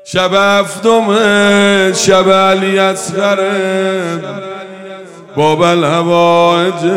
شب هفتم شب علی اصغر باب الهوایج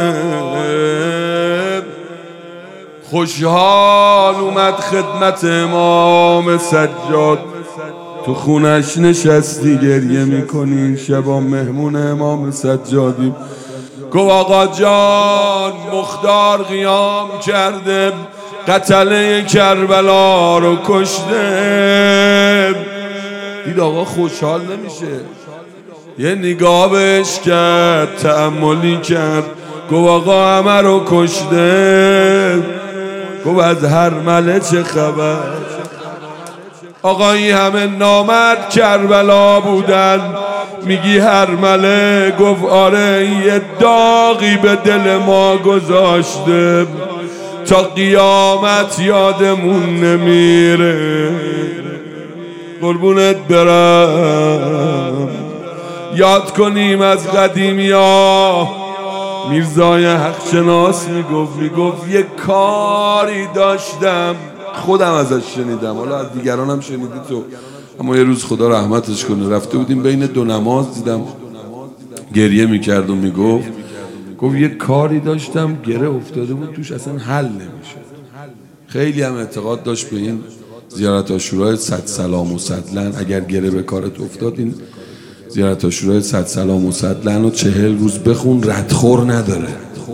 خوشحال اومد خدمت امام سجاد. تو خونش نشستی گریه میکنی، شبا مهمون امام سجادی. گفت آقا جان مختار قیام کرده، قتله کربلا رو کشته. دید آقا خوشحال نمیشه، یه نگاه بهش کرد، تأملی کرد، گفت آقا همه رو کشته. گفت از هرمله چه خبر؟ آقا این همه نامرد کربلا بودن، میگی هرمله؟ گفت آره، یه داغی به دل ما گذاشته، تا قیامت یادمون نمیره. قربونت برم، یاد کنیم از قدیمی ها. میرزای حق شناس میگفت یه کاری داشتم، خودم ازش شنیدم، حالا از دیگرانم شنیدی تو، اما یه روز خدا رحمتش کنه رفته بودیم بین دو نماز، دیدم گریه میکرد و میگفت یه کاری داشتم گره افتاده بود توش، اصلا حل نمیشه. خیلی هم اعتقاد داشت به این زیارت عاشورای 100 سلام و 100 لعن. اگر گره به کارت افتاد این زیارت عاشورای 100 سلام و 100 لعن و 40 روز بخون، ردخور نداره.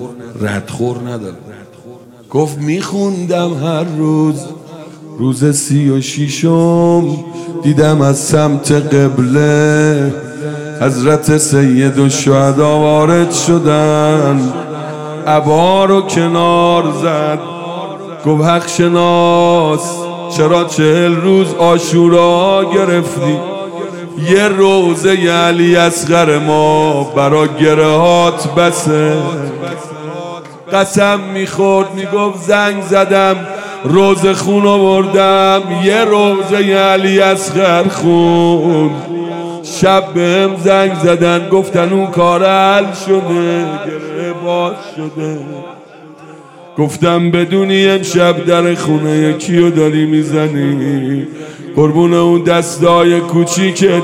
گفت میخوندم هر روز 36م دیدم از سمت قبله حضرت سید الشهدا وارد شدن، عبا رو کنار زد. گفت حق شناس چرا 40 روز عاشورا گرفتی؟ یه روزه علی اصغر ما برا گرهات بسه. قسم میخورد، میگفت زنگ زدم روز خون آوردم، یه روزه علی اصغر خون. شب بهم زنگ زدن گفتن اون کار حل شده، گره باز شده. گفتم بدونی امشب در خونه کیو داری میزنی؟ قربون اون دستای کوچیکت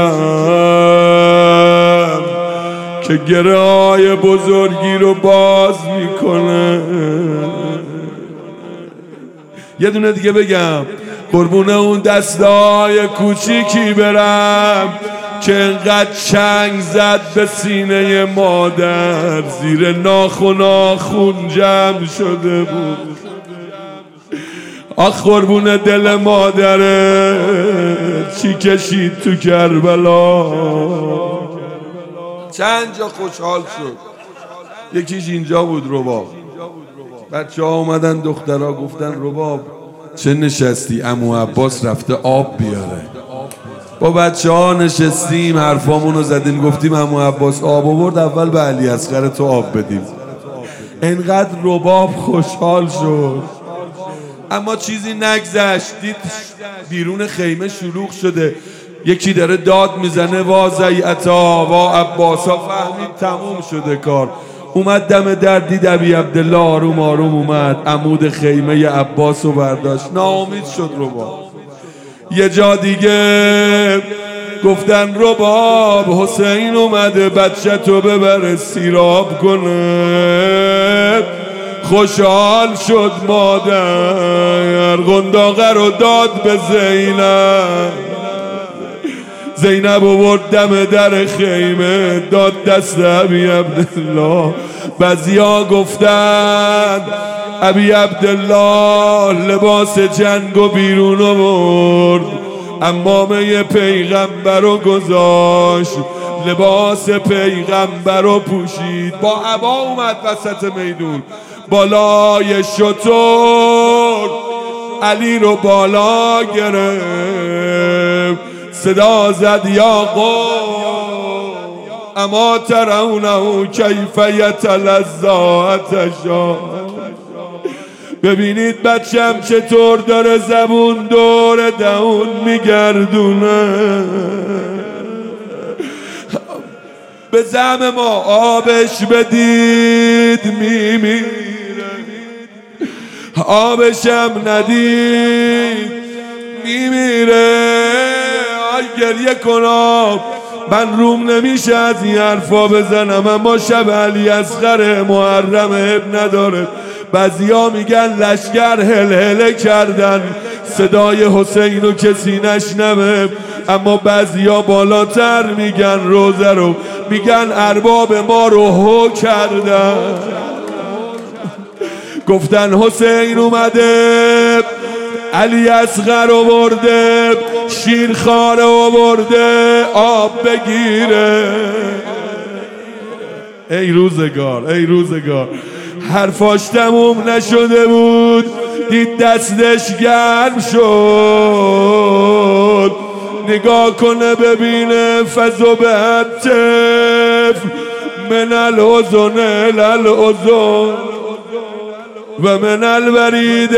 برم که گره های بزرگی رو باز میکنه. یه دونه دیگه بگم، قربون اون دستای کوچیکی برم که انقدر چنگ زد به سینه مادر، زیر ناخونا خون جمع شده بود. آخ قربون دل مادره چی کشید تو کربلا. چند جا خوشحال شد، یکیش اینجا بود رباب. بچه ها اومدن، دخترها گفتن رباب چه نشستی؟ عمو عباس رفته آب بیاره. با بچه ها نشستیم حرفامونو زدیم، گفتیم عمو عباس آب آورد، اول به علی اصغر تو آب بدیم. انقدر رباب خوشحال شد، اما چیزی نگذشت. دید بیرون خیمه شلوغ شده، یکی داره داد میزنه وا زیعتا وا عباسا. فهمید تموم شده کار. اومد دم در، دید ابی عبدالله آروم آروم اومد، عمود خیمه عباس رو برداشت. ناامید شد رباب. یه جا دیگه گفتن رباب حسین اومده بچه تو ببره سیراب کنه. خوشحال شد مادر، قنداقه رو داد به زینب آورد دم در خیمه، داد دست ابی عبدالله. بعضیا گفتن ابی عبدالله لباس جنگو بیرون آورد، عمامه پیغمبر رو گذاشت، لباس پیغمبر رو پوشید، با عبا اومد وسط میدون، بالای شتر علی رو بالا گرفت، صدا زد یا قوم اما ترونه کیف یتلذی عطشان. ببینید بچم چطور داره زبون دور دهون میگردونه. به زعم ما آبش بدید میمیره، آبشم ندید میمیره. گریه کنم. من روم نمیشه از این حرفا بزنم، اما شب علی اصغر محرم اب نداره. بعضیا میگن لشگر هل کردن، صدای حسین رو کسی نشنوه، اما بعضیا بالاتر میگن روزه رو، میگن ارباب ما رو هو کردن. گفتن حسین اومده، علی اصغر آورده، شیرخواره آورده آب بگیره. ای روزگار ای روزگار، حرفاش تموم نشده بود، دید دستش گرم شد. نگاه کنه ببینه فضو به الطفل من الحزن الالحزن و من الورید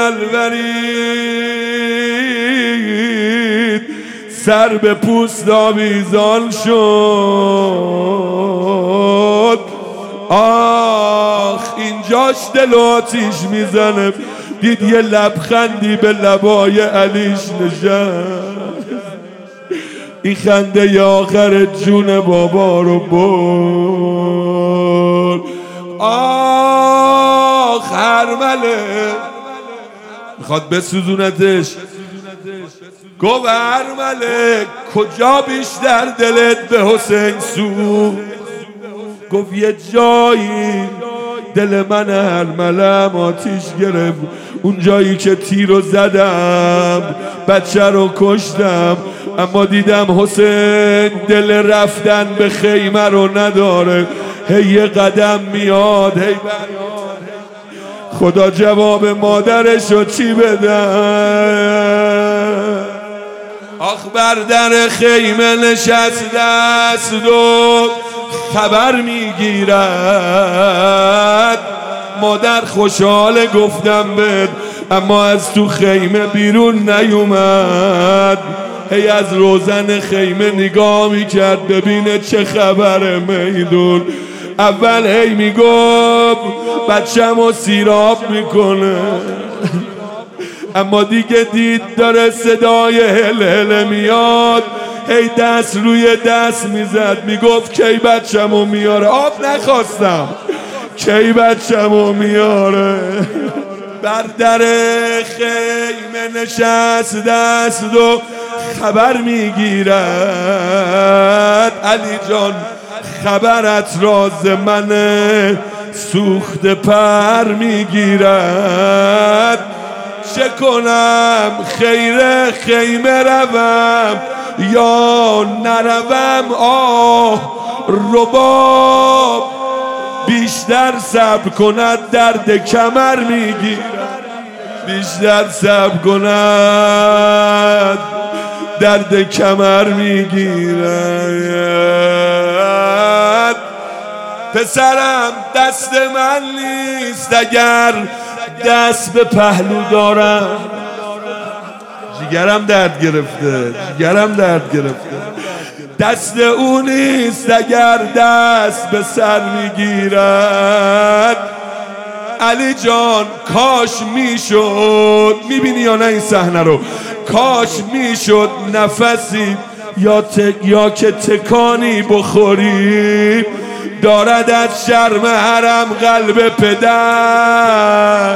الالورید. سر به پوست آویزان شد. آخ اینجاش دل آتیش میزنه. دید یه لبخندی به لبای علیش نشست. این خنده ی آخر جون بابا رو برد. آخ هرمله میخواد بسوزونتش. گفت هرمله کجا بیشتر دلت به حسین سوخت؟ گفت یه جایی دل من هرملم آتیش گرفت، اون جایی که تیرو زدم بچه رو کشتم، اما دیدم حسین دل رفتن به خیمه رو نداره، هی یه قدم میاد هی خدا جواب مادرشو چی بدم؟ آخ بر در خیمه نشسته است و خبر میگیرد. مادر خوشحال گفتم بد، اما از تو خیمه بیرون نیومد. هی از روزن خیمه نگاه میکرد ببینه چه خبره میدون. اول هی میگفت بچه‌مو سیراب میکنه، اما دیگه دید داره صدای هل هل میاد، هی دست روی دست میزد میگفت کی بچه‌مو میاره. آب نخواستم، کی بچه‌مو میاره. بر در خیمه نشست دست و خبر میگیرد. علی جان خبرت راز منه، سوخت پر میگیرد. چه کنم خیر خیمه روم یا نروم؟ آه رباب بیشتر صبر کند درد کمر میگیرد. بیشتر صبر کند درد کمر میگیرد. پسرم دست من نیست اگر دست به پهلو دارم. جگرم درد گرفته، جگرم درد گرفته. دست او نیست اگر دست به سر میگیرد. علی جان کاش میشد، میبینی یا نه این صحنه رو، کاش میشد نفسی یا که تکانی بخوری. دارد از شرم حرم قلب پدر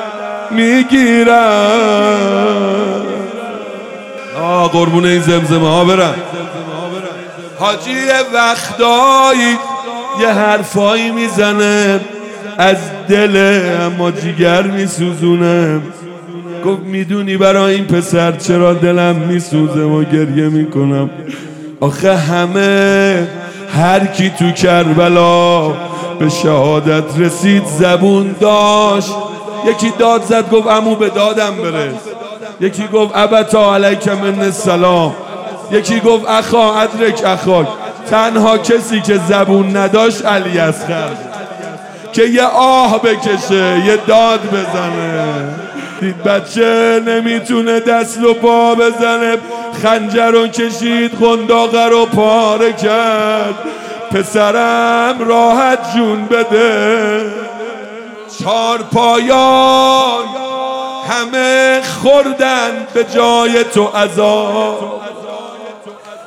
میگیرد. قربون این زمزمه ها برم. حاجی وقتایی یه حرفایی میزنه از دل، اما جیگر میسوزونه. گفت میدونی برای این پسر چرا دلم میسوزه و گریه میکنم؟ آخه همه هر کی تو کربلا به شهادت رسید زبون داشت. یکی داد زد گفت عمو به دادم برس، یکی گفت ابتا علیک من السلام، یکی گفت اخا ادرک اخاک. تنها کسی که زبون نداشت علی اصغر که یه آه بکشه، یه داد بزنه. دید بچه نمیتونه دست و پا بزنه، خنجر رو کشید، قنداقه رو پاره کرد. پسرم راحت جون بده. چار پایان همه خوردن به جای تو عذاب.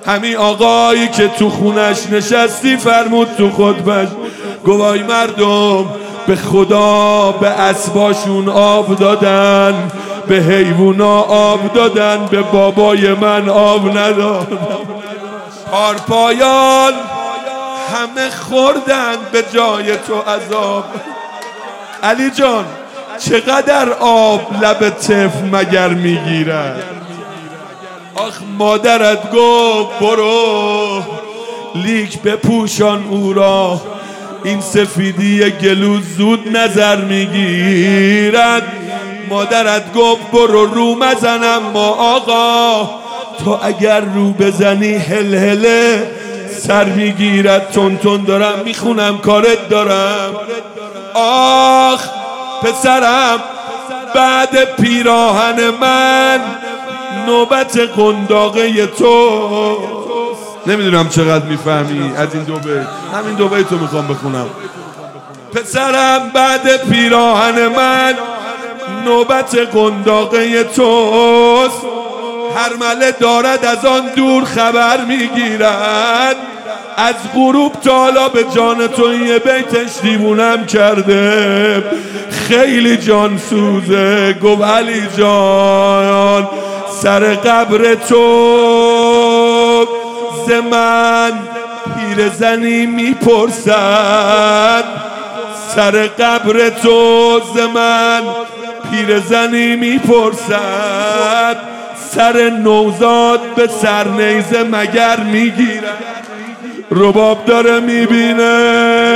همین آقایی که تو خونش نشستی فرمود تو خطبش، گوای مردم به خدا به اسباشون آب دادن، به حیوونا آب دادن، به بابای من آب ندادن. پارپایان همه خوردن به جای تو عذاب. علی جان چقدر آب لب طفل مگر میگیرد؟ آخ مادرت گفت برو لیک بپوشان او را، این سفیدی گلو زود نظر میگیرد. مادرت گفت برو رو مزنم ما آقا، تو اگر رو بزنی هلهله سر میگیرد. تون دارم میخونم کارت دارم. آخ پسرم بعد پیراهن من نوبت قنداقه تو. نمیدونم چقدر میفهمی از این دو بیت، همین دو بیت رو میخوام بخونم. پسرم بعد پیراهن من نوبت قنداقه توست، هر مله دارد از آن دور خبر میگیرد. از غروب تا حالا به جان تو یه بیتش دیوونم کرده، خیلی جان سوزه. گفت علی جان سر قبر تو ز من پیرزنی میپرسد، سر قبر تو ز من پیرزنی میپرسد، سر نوزاد به سر نیزه مگر میگیرد. رباب داره میبینه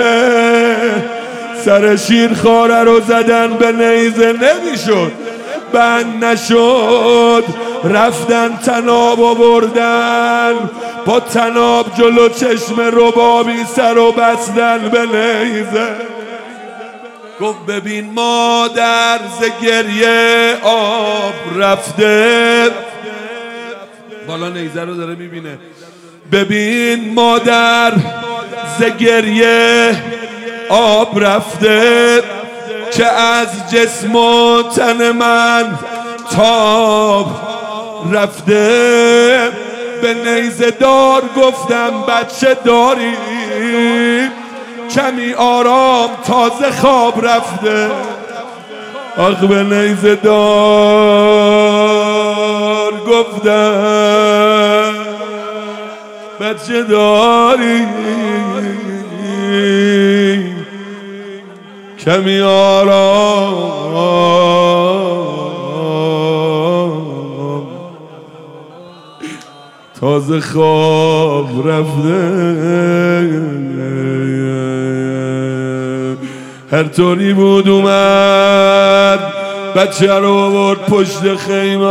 سر شیر خاره رو زدن به نیزه نمیشد، بند نشد، رفتن تناب آوردن، با تناب جلو چشم ربابی سر و بستن به نیزه. گفت ببین مادر ز گریه آب رفته، بالا نیزه رو داره میبینه. ببین مادر ز گریه آب رفته، که از جسم و تن من تاب رفته. به نیزه دار گفتم بچه داری، کمی آرام تازه خواب رفته. آخ به نیزه دار گفتم بچه داری، کمی آرام تازه خواب رفته. هر طوری بود اومد بچه رو آورد پشت خیمه،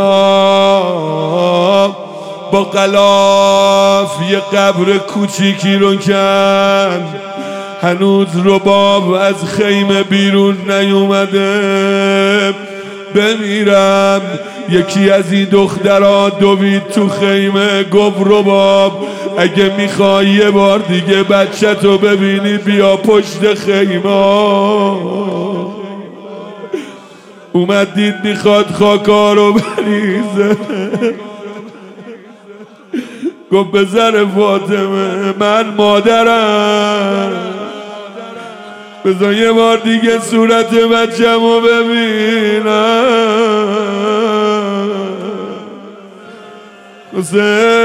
با غلاف یه قبر کوچیکی رو کند. هنوز رباب از خیمه بیرون نیومده. بمیرم یکی از این دخترها دوید تو خیمه، گفت رباب اگه میخوای یه بار دیگه بچه تو ببینی بیا پشت خیمه. اومد دید میخواد خاکا رو بریزه، گفت به زر فاطمه من مادرم، بذار یه بار دیگه صورت بچه‌مو ببینم. حسین